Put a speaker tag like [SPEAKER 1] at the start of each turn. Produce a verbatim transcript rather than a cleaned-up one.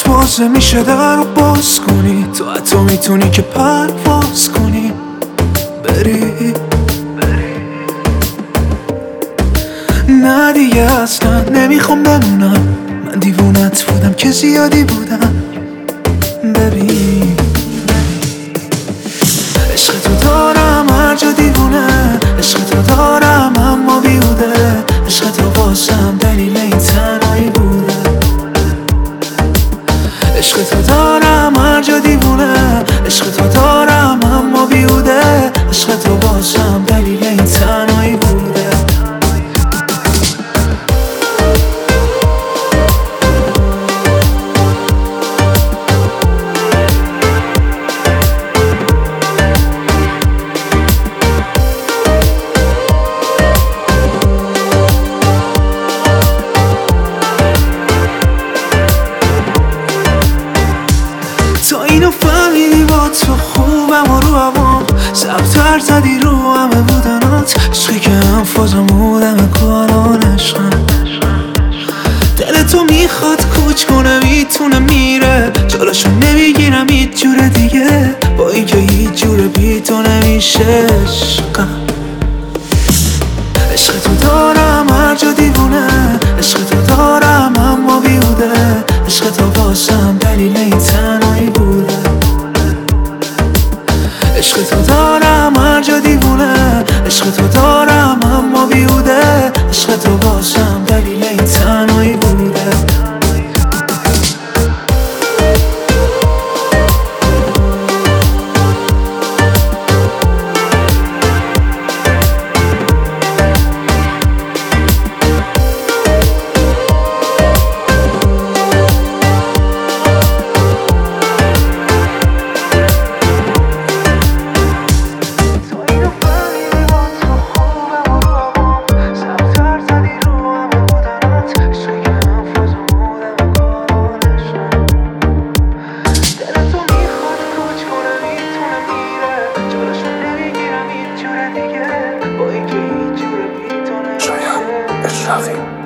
[SPEAKER 1] بازه میشه در رو باز کنی، تو حتی میتونی که پرواز کنی بری. نه دیگه اصلا نمیخوام بمونم، من دیوونت بودم که زیادی بودم. ببین عشق تو دارم هر جا دیوونه، عشق تو دارم اما بیهوده، عشق تو واسم دلیل این تنهایی بوده. عشق تو دارم هر جا دیوونه، عشق تو دارم اما بیهوده، عشق تو واسم دلیل این تنهایی بوده. تا اینو فهمیدی با تو خوبم و رو هوام، سبتر زدی رو همه بودنات، عشقی که هم فازم بودم کاران عشقم. دل تو میخواد کوچ کنه میتونه میره، جالشو نمیگیرم هیچ جور دیگه، با اینکه هیچ جور بی تو نمیشه عشقم. عشق تو دارم هر جا دیوونه، عشق تو دارم اما بیهوده، عشق تو واسم دلیل این تنهایی بوده. عشق تو دارم هر جا دیوونه، عشق تو دارم اما بیهوده، عشق تو واسم دلیل این تنهایی بوده.
[SPEAKER 2] شاید اشراقی